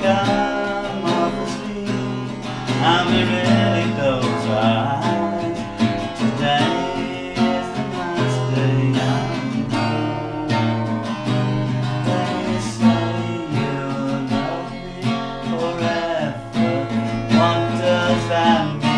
come off the street, and we really don't right. Today is the last day I know. They say you'll love me forever. What does that mean?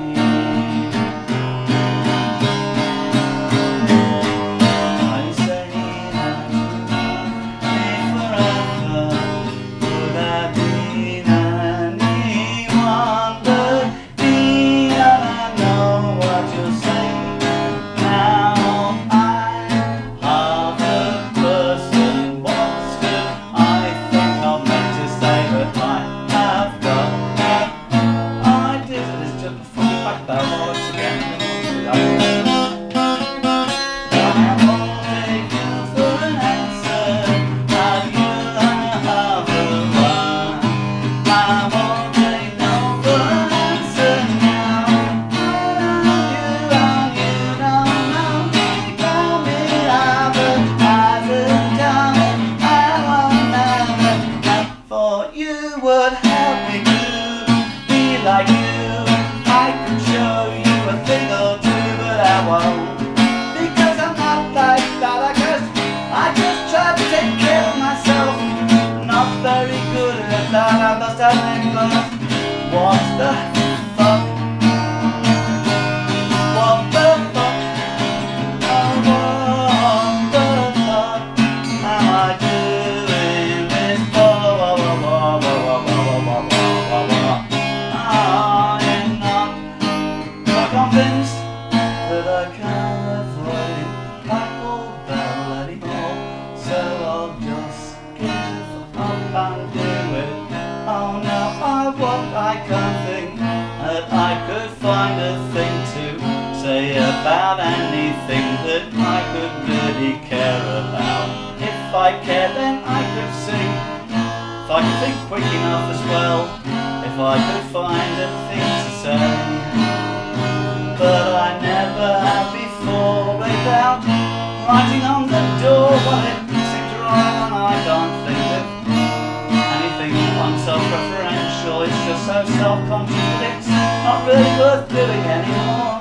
Would help me to be like you. I could show you a thing or two, but I won't, because I'm not like that. I just try to take care of myself. Not very good at that. I must admit, but what the fuck? What the fuck? Oh, what the fuck am I doing this for? Convinced that I can't avoid that old bell anymore, so I'll just give up and do it. Oh no, I can't think that I could find a thing to say about anything that I could really care about. If I cared, then I could sing. If I could think quick enough as well, if I could find a thing to say. But I never have before, without writing on the door what it seemed to write on. I can't think of anything unself-referential. It's just so self-conscious that it's not really worth doing anymore.